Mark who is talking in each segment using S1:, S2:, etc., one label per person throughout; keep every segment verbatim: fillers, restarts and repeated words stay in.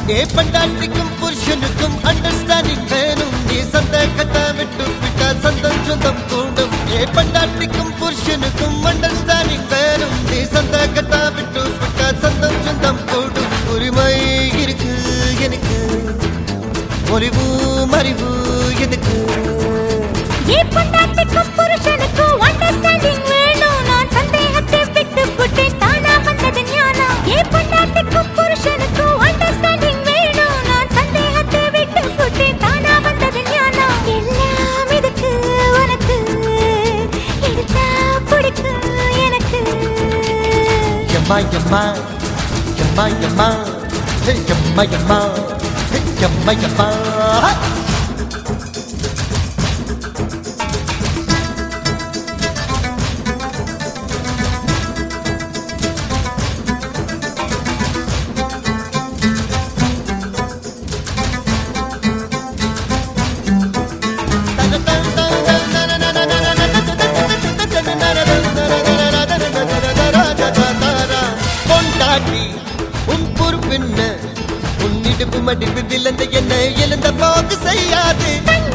S1: ஏ பண்டாட்டிக்கும் புருஷனுக்கும் understanding வேணும். நீ சந்தேகத்தை விட்டு விட்டா சொந்தம் சொந்தம் கூடும். ஏ பண்டாட்டிக்கும் புருஷனுக்கும் அண்டர்ஸ்டாண்டிங் வேணும். நீ சந்தேகத்தை விட்டு விட்டா சொந்தம் சொந்தம் கூடும். உரிமை இருக்கு எனக்கு, ஒளிவு மறிவு எதுக்கு?
S2: ஏ பண்டாட்டிக்கும் புருஷனுக்கும் அண்டர்ஸ்டாண்டிங் வேணும். நான் சந்தேகத்தை விட்டு விட்டேன், தானா வந்தது ஞானம். ஏ பண்டாட்டிக்கும் புருஷனுக்கும் அண்டர்ஸ்டாண்டிங் வேணும். நான் சந்தேகத்தை விட்டு விட்டேன், தானா வந்தது ஞானம். எல்லாம் இதுக்கு உனக்கு, எடுத்தா பிடிக்கும் எனக்கு.
S1: எம்மா எம்மா எம்மா எம்மா எம்மா எம்மா எம்மா எம்மா உன் பொறுப்பென்ன? உன்னிடுப்பு மடிப்பு விழுந்த என்ன எழுந்த போக்கு செய்யாது.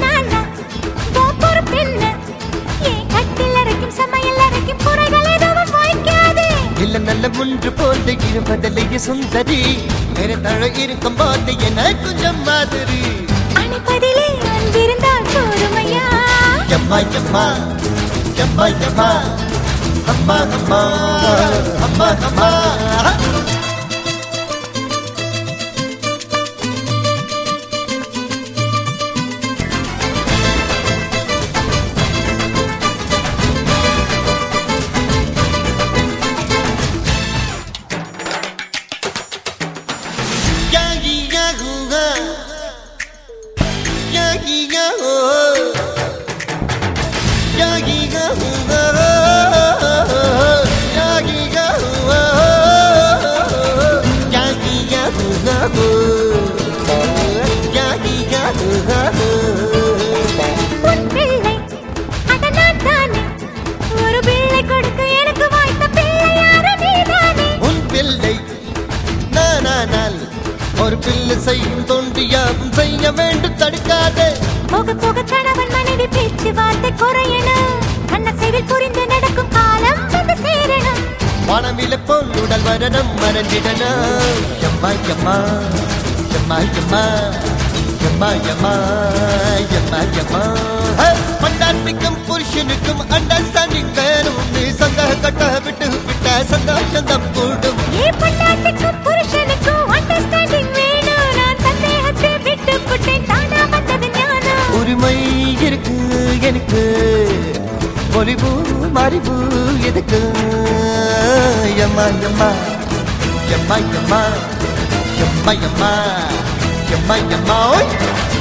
S1: இல்ல நல்ல முன்று போல இருப்பதிலேயே சுந்தரி, வேற தழ இருக்கும் போது என கொஞ்சம் மாதிரி.
S2: அணைப்பதிலே அன்பிருந்தால் போதுமையா?
S1: எம்மா எம்மா எம்மா எம்மா அம்மா அம்மா அம்மா அம்மா. ஒரு பிள்ளை செய்யும் தோன்றியாவும் செய்ய வேண்டும், தடுக்காதே.
S2: போக போக கணவன் மனைவி பேச்சு வார்த்தை குறையணும். கண்ண செயல் புரிந்து நடக்கும் காலம் வந்து சேரணும்.
S1: வானவில போல் உடல் வரணும், மறந்திடணும். எம்மா எம்மா எம்மா எம்மா எம்மா எம்மா எம்மா எம்மா. பண்டாட்டிக்கும் புருஷனுக்கும் அண்டர்ஸ்டாண்டிங் வேணும். நீ சந்தக கட்ட விட்டு விட்ட சந்தோஷம் தம் கூடும்.
S2: ஏ பண்டாட்டிக்கும் புருஷனுக்கும் அண்டர்ஸ்டாண்டிங் வேணும். நான் சந்தேகத்தை விட்டு விட்டேன், தானா வந்தது ஞானம்.
S1: உரிமை இருக்கு எனக்கு, ஒளிவு மறிவு எதுக்கு? எம்மா எம்மா எம்மா எம்மா எம்மா எம்மா எம்மா எம்மா.